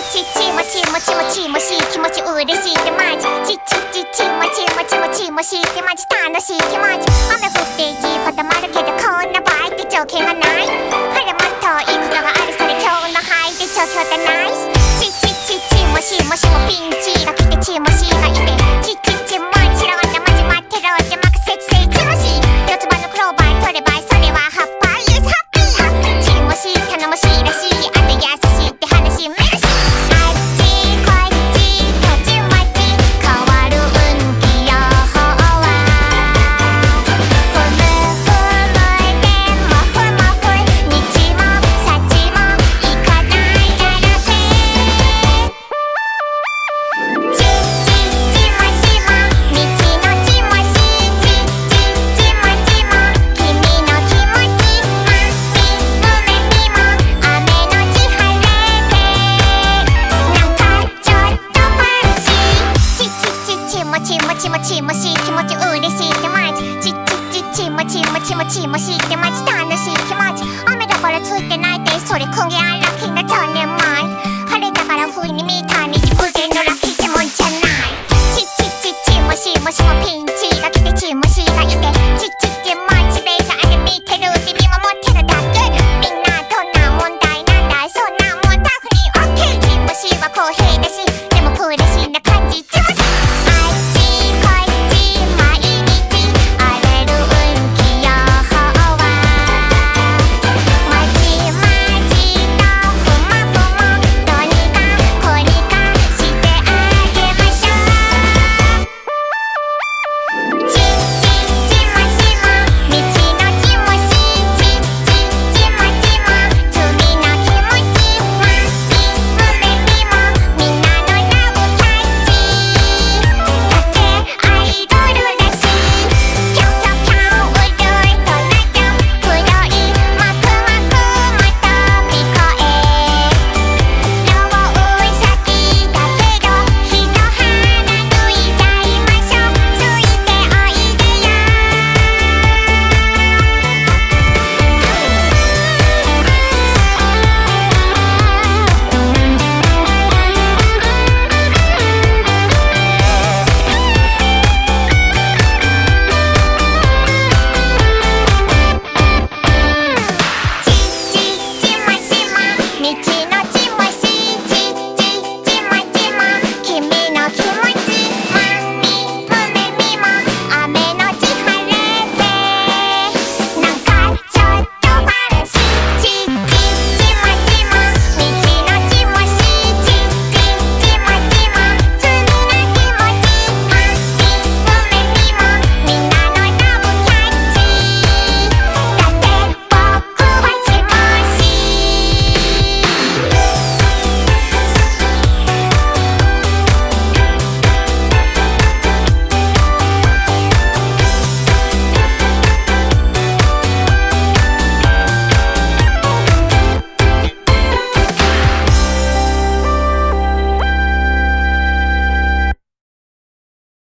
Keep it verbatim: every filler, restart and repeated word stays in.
ちちもちもちもちもしい気持ち嬉しいってマジちちちちもちもちもちもしいってマジ楽しい気持ち雨降っていいこともあるけどこんな場合って条件がないほらもっといいことがあるそれ今日のハイで調教だナイスちちちちもしもしもピンチが来てちもしがいてちちちもちろんなマジ待ってろって任せてちもし四つ葉のクローバー取ればそれはハッパーユースハッピーちもし頼もしいらしいあと優しいって話メルシーもちもちもしい気持ち嬉しいってマジちちちちもちもちもちもしいってマジ楽しい気持ち雨だからついてないってそれ根源ある